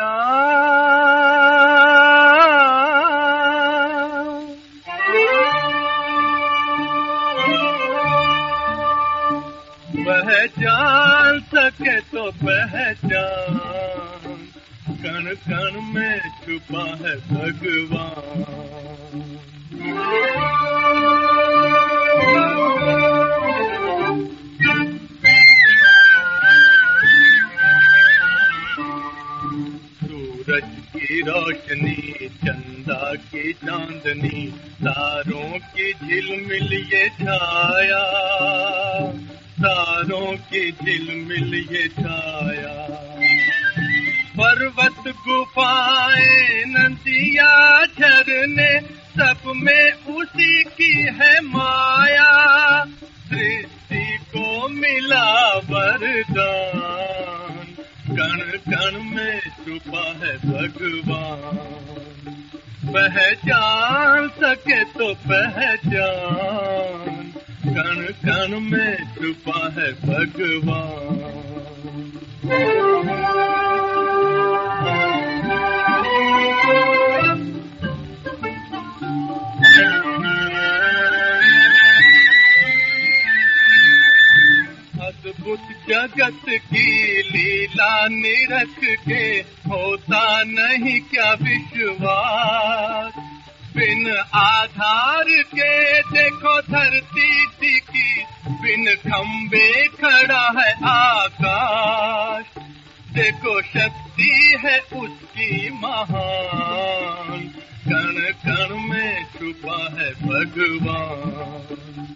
पहचान सके तो पहचान, कण कण में छुपा है भगवान। सूरज की रोशनी, चंदा की चांदनी, तारों की झिलमिल ये छाया, तारों की झिलमिल ये छाया। पर्वत गुफाएं नदियाँ झरने, सब में उसी की है माया। सृष्टि को मिला वरदान, कण कण में छुपा है भगवान। पहचान सके तो पहचान, कण कण में छुपा है भगवान। अद्भुत जगत की लीला निरख के, होता नहीं क्या विश्वास। बिन आधार के देखो धरती टिकी, बिन खंबे खड़ा है आकाश। देखो शक्ति है उसकी महान, कण कण में छुपा है भगवान।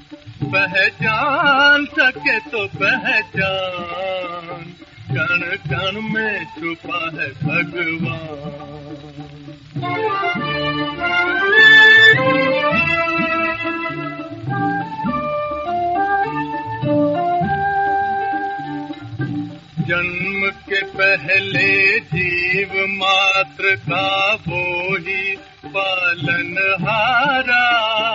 पहचान सके तो पहचान, कण कण में छुपा है भगवान। जन्म के पहले जीव मात्र का वो ही पालनहारा।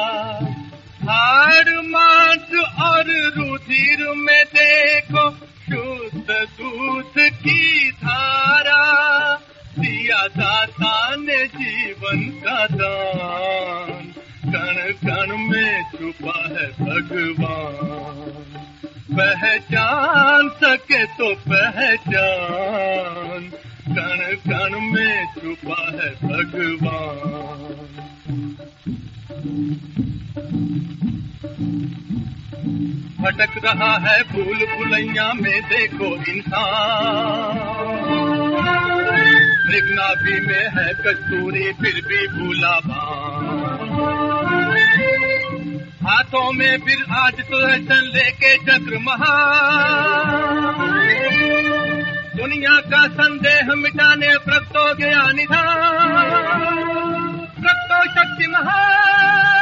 हाड़ मांस और रुधिर में देखो शुद्ध दूध की धारा। दिया दाता ने जीवन का दान, कण कण में छुपा है भगवान। पहचान सके तो पहचान, कण कण में छुपा है भगवान। भटक रहा है भूल भुलैया में देखो इंसान। मृगनाभि में है कस्तूरी फिर भी भूला भान। हाथों में फिर आज सुदर्शन लेके चक्र महान। दुनिया का संदेह मिटाने प्रगटो गया निधान। प्रगटो शक्ति महान।